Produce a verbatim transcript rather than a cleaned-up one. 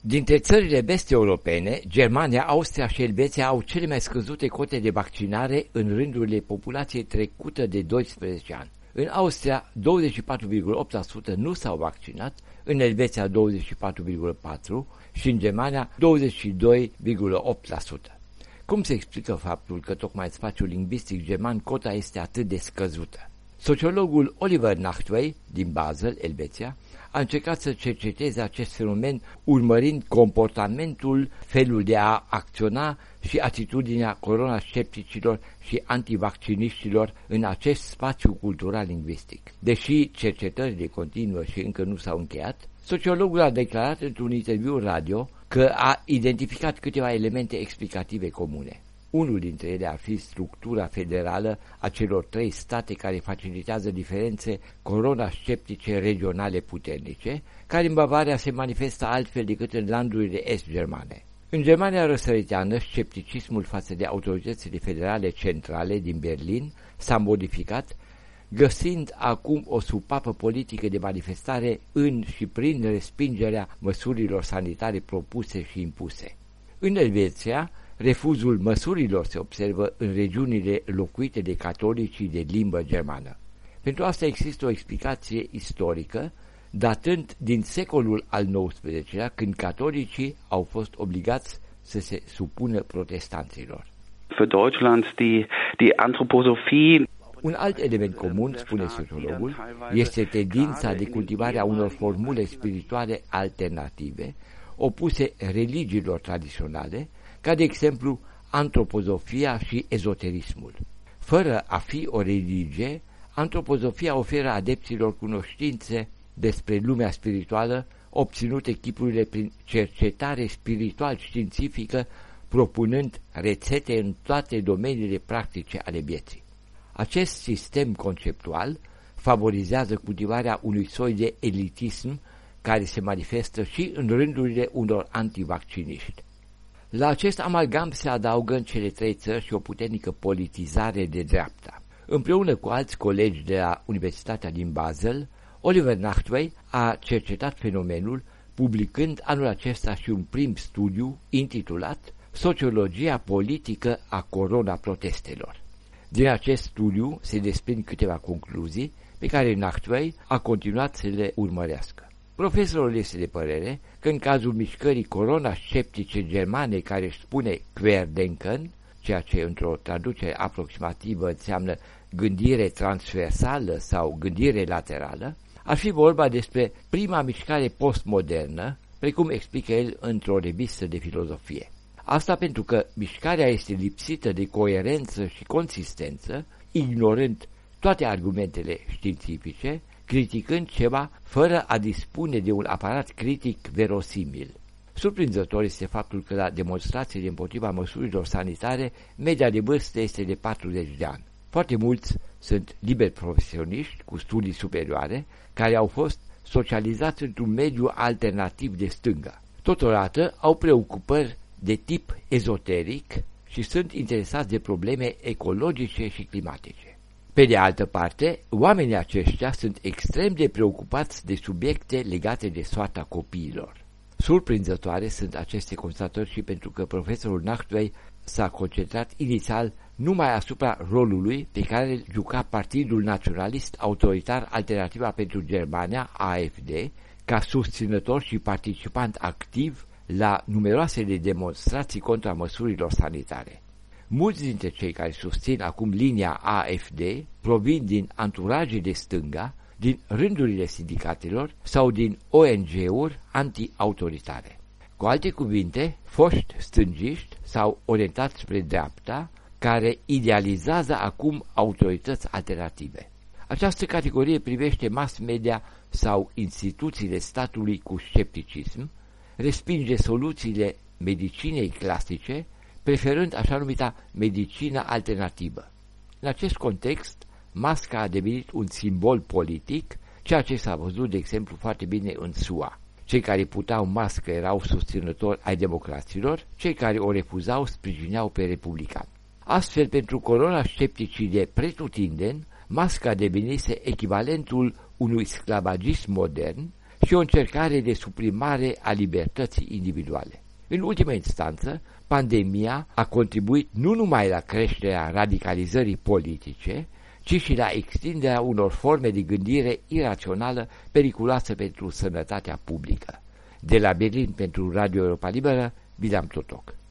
Dintre țările vest-europene, Germania, Austria și Elveția au cele mai scăzute cote de vaccinare în rândurile populației trecută de doisprezece ani. În Austria, douăzeci și patru virgulă opt la sută nu s-au vaccinat, în Elveția douăzeci și patru virgulă patru la sută și în Germania douăzeci și doi virgulă opt la sută. Cum se explică faptul că tocmai în spațiul lingvistic german cota este atât de scăzută? Sociologul Oliver Nachtwey, din Basel, Elveția, a încercat să cerceteze acest fenomen urmărind comportamentul, felul de a acționa și atitudinea coronascepticilor și antivacciniștilor în acest spațiu cultural lingvistic. Deși cercetările continuă și încă nu s-au încheiat, sociologul a declarat într-un interviu radio că a identificat câteva elemente explicative comune. Unul dintre ele ar fi structura federală a celor trei state care facilitează diferențe coronasceptice regionale puternice, care în Bavaria se manifestă altfel decât în landurile est-germane. În Germania răsăriteană, scepticismul față de autoritățile federale centrale din Berlin s-a modificat, găsind acum o supapă politică de manifestare în și prin respingerea măsurilor sanitare propuse și impuse. În Elveția, refuzul măsurilor se observă în regiunile locuite de catolicii de limbă germană. Pentru asta există o explicație istorică, datând din secolul al nouăsprezecelea, când catolicii au fost obligați să se supună protestanților. Für Deutschland die, die Anthroposophie. Un alt element comun, spune sociologul, este tendința de cultivare a unor formule spirituale alternative, opuse religiilor tradiționale, ca de exemplu antropozofia și ezoterismul. Fără a fi o religie, antropozofia oferă adepților cunoștințe despre lumea spirituală, obținute chipurile prin cercetare spiritual-științifică, propunând rețete în toate domeniile practice ale vieții. Acest sistem conceptual favorizează cultivarea unui soi de elitism care se manifestă și în rândurile unor antivacciniști. La acest amalgam se adaugă în cele trei țări și o puternică politizare de dreapta. Împreună cu alți colegi de la Universitatea din Basel, Oliver Nachtwey a cercetat fenomenul, publicând anul acesta și un prim studiu intitulat Sociologia politică a corona-protestelor. Din acest studiu se desprind câteva concluzii pe care Nachtwey a continuat să le urmărească. Profesorul este de părere că în cazul mișcării corona-sceptice germane care își spune Querdenken, ceea ce într-o traducere aproximativă înseamnă gândire transversală sau gândire laterală, ar fi vorba despre prima mișcare postmodernă, precum explică el într-o revistă de filozofie. Asta pentru că mișcarea este lipsită de coerență și consistență, ignorând toate argumentele științifice, criticând ceva fără a dispune de un aparat critic verosimil. Surprinzător este faptul că la demonstrațiile împotriva măsurilor sanitare, media de vârstă este de patruzeci de ani. Foarte mulți sunt liberi profesioniști cu studii superioare care au fost socializați într-un mediu alternativ de stânga. Totodată au preocupări de tip ezoteric și sunt interesați de probleme ecologice și climatice. Pe de altă parte, oamenii aceștia sunt extrem de preocupați de subiecte legate de soarta copiilor. Surprinzătoare sunt aceste constatări și pentru că profesorul Nachtwey s-a concentrat inițial numai asupra rolului pe care îl juca Partidul Naționalist Autoritar Alternativa pentru Germania, A F D, ca susținător și participant activ la numeroasele demonstrații contra măsurilor sanitare. Mulți dintre cei care susțin acum linia A F D provin din anturaje de stânga, din rândurile sindicatelor sau din O N G-uri anti-autoritare. Cu alte cuvinte, foști stângiști s-au orientat spre dreapta, care idealizează acum autorități alternative. Această categorie privește mass media sau instituțiile statului cu scepticism, respinge soluțiile medicinei clasice, preferând așa numita medicină alternativă. În acest context, masca a devenit un simbol politic, ceea ce s-a văzut, de exemplu, foarte bine în S U A. Cei care purtau mască erau susținători ai democraților, cei care o refuzau sprijineau pe republicani. Astfel, pentru corona-scepticii de pretutindeni, masca devenise echivalentul unui sclavagism modern și o încercare de suprimare a libertății individuale. În ultima instanță, pandemia a contribuit nu numai la creșterea radicalizării politice, ci și la extinderea unor forme de gândire irațională periculoasă pentru sănătatea publică. De la Berlin pentru Radio Europa Liberă, William Totoc.